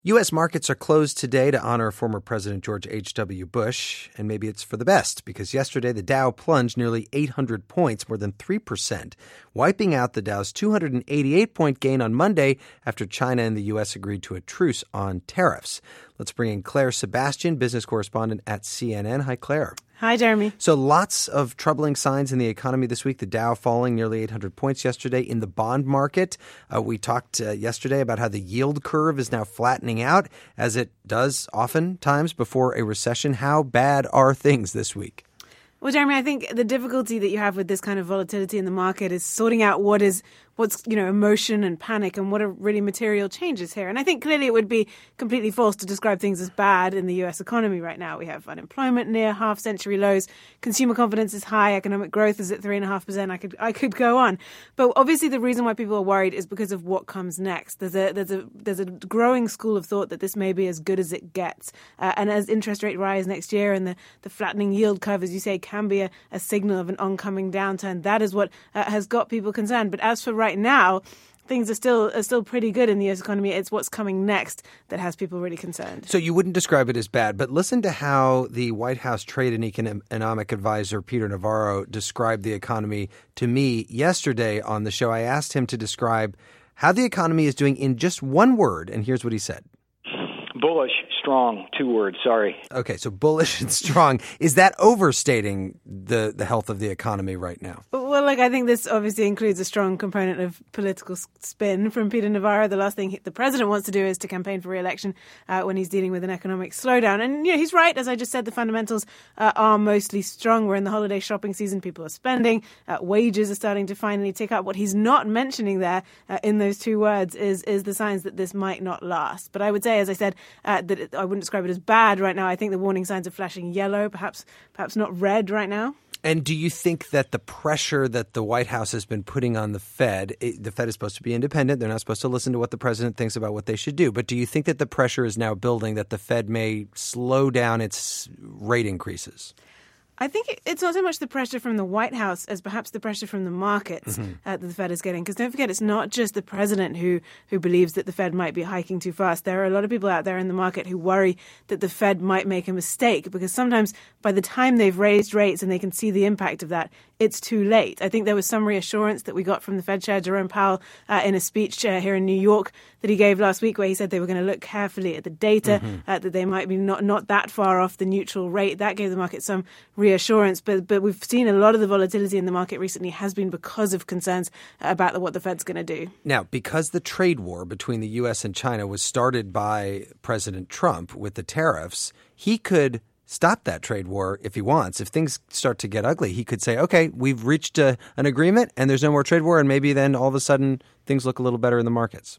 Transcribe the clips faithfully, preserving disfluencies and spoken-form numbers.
U S markets are closed today to honor former President George H W. Bush, and maybe it's for the best, because yesterday the Dow plunged nearly eight hundred points, more than three percent, wiping out the Dow's two hundred eighty-eight point gain on Monday after China and the U S agreed to a truce on tariffs. Let's bring in Claire Sebastian, business correspondent at C N N. Hi, Claire. Hi, Jeremy. So lots of troubling signs in the economy this week. The Dow falling nearly eight hundred points yesterday. In the bond market, uh, we talked uh, yesterday about how the yield curve is now flattening out, as it does oftentimes before a recession. How bad are things this week? Well, Jeremy, I think the difficulty that you have with this kind of volatility in the market is sorting out what is what's, you know, emotion and panic and what are really material changes here. And I think clearly it would be completely false to describe things as bad in the U S economy right now. We have unemployment near half-century lows. Consumer confidence is high. Economic growth is at three point five percent. I could I could go on. But obviously the reason why people are worried is because of what comes next. There's a there's a there's a growing school of thought that this may be as good as it gets. Uh, and as interest rate rise next year and the, the flattening yield curve, as you say, can be a, a signal of an oncoming downturn. That is what uh, has got people concerned. But as for right now, things are still are still pretty good in the U S economy. It's what's coming next that has people really concerned. So you wouldn't describe it as bad, but listen to how the White House Trade and Economic Advisor Peter Navarro described the economy to me yesterday on the show. I asked him to describe how the economy is doing in just one word, and here's what he said. Bullish, strong, two words, sorry. Okay, so bullish and strong. Is that overstating the, the health of the economy right now? Well, look, I think this obviously includes a strong component of political spin from Peter Navarro. The last thing he, the president wants to do is to campaign for re-election uh, when he's dealing with an economic slowdown. And, you know, he's right. As I just said, the fundamentals uh, are mostly strong. We're in the holiday shopping season. People are spending. Uh, wages are starting to finally tick up. What he's not mentioning there uh, in those two words is, is the signs that this might not last. But I would say, as I said, Uh, that it, I wouldn't describe it as bad right now. I think the warning signs are flashing yellow, perhaps perhaps not red right now. And do you think that the pressure that the White House has been putting on the Fed, it, the Fed is supposed to be independent. They're not supposed to listen to what the president thinks about what they should do. But do you think that the pressure is now building that the Fed may slow down its rate increases? I think it's not so much the pressure from the White House as perhaps the pressure from the markets mm-hmm. uh, that the Fed is getting. Because don't forget, it's not just the president who, who believes that the Fed might be hiking too fast. There are a lot of people out there in the market who worry that the Fed might make a mistake, because sometimes by the time they've raised rates and they can see the impact of that, it's too late. I think there was some reassurance that we got from the Fed chair, Jerome Powell, uh, in a speech uh, here in New York that he gave last week, where he said they were going to look carefully at the data, mm-hmm. uh, that they might be not, not that far off the neutral rate. That gave the market some reassurance. But but we've seen a lot of the volatility in the market recently has been because of concerns about what the Fed's going to do. Now, because the trade war between the U S and China was started by President Trump with the tariffs, he could stop that trade war if he wants. If things start to get ugly, he could say, okay, we've reached a, an agreement and there's no more trade war, and maybe then all of a sudden things look a little better in the markets.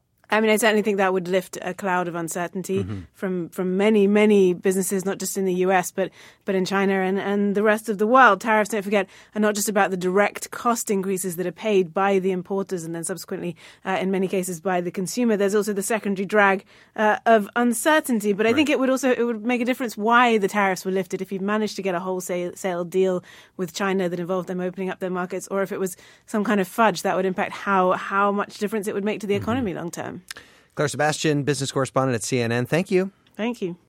I mean, I certainly think that would lift a cloud of uncertainty mm-hmm. from, from many, many businesses, not just in the U S, but but in China and, and the rest of the world. Tariffs, don't forget, are not just about the direct cost increases that are paid by the importers and then subsequently, uh, in many cases, by the consumer. There's also the secondary drag uh, of uncertainty. But I right. think it would also it would make a difference why the tariffs were lifted, if you managed to get a wholesale sale deal with China that involved them opening up their markets, or if it was some kind of fudge that would impact how, how much difference it would make to the economy mm-hmm. long term. Claire Sebastian, business correspondent at C N N. Thank you. Thank you.